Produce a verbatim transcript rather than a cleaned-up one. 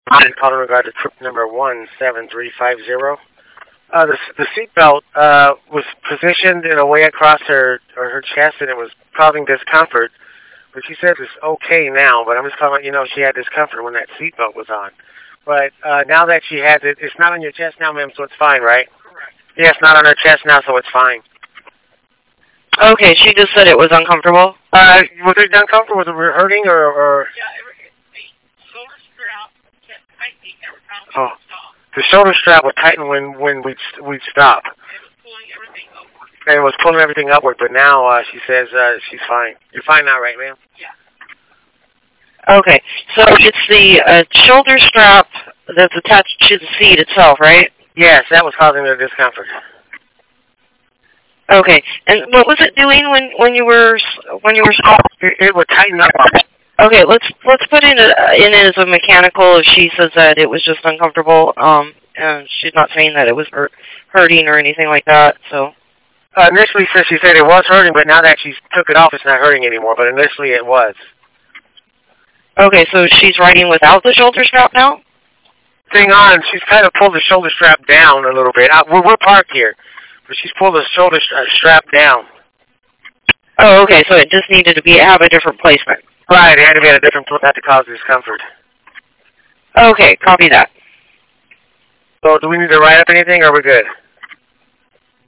I'm calling in regard to trip number one seven three five zero. Uh, the the seatbelt uh, was positioned in a way across her or her chest, and it was causing discomfort. But she says it's okay now. But I'm just calling you know she had discomfort when that seatbelt was on. But uh, now that she has it, it's not on your chest now, ma'am, so it's fine, right? Correct. Yeah, it's not on her chest now, so it's fine. Okay, she just said it was uncomfortable. Uh, was it uncomfortable? Was it hurting or? or... Yeah, it, the shoulder strap kept tightening every time we oh. stopped. The shoulder strap would tighten when when we'd we'd stop. It was pulling everything upward. And it was pulling everything upward, but now uh, she says uh, she's fine. You're fine now, right, ma'am? Yeah. Okay, so it's the uh, shoulder strap that's attached to the seat itself, right? Yes, that was causing the discomfort. Okay, and what was it doing when when you were when you were stopped? It, it would tighten up. Okay, let's let's put in a, in it as a mechanical. If she says that it was just uncomfortable, um, and she's not saying that it was hurt, hurting or anything like that. So uh, initially, she said it was hurting, but now that she took it off, it's not hurting anymore. But initially, it was. Okay, so she's riding without the shoulder strap now? Thing on, she's kind of pulled the shoulder strap down a little bit. Uh, we're, we're parked here, but she's pulled the shoulder strap down. Oh, okay, so it just needed to be have a different placement. Right, it had to be at a different place, not to cause discomfort. Okay, copy that. So do we need to write up anything, or we're good?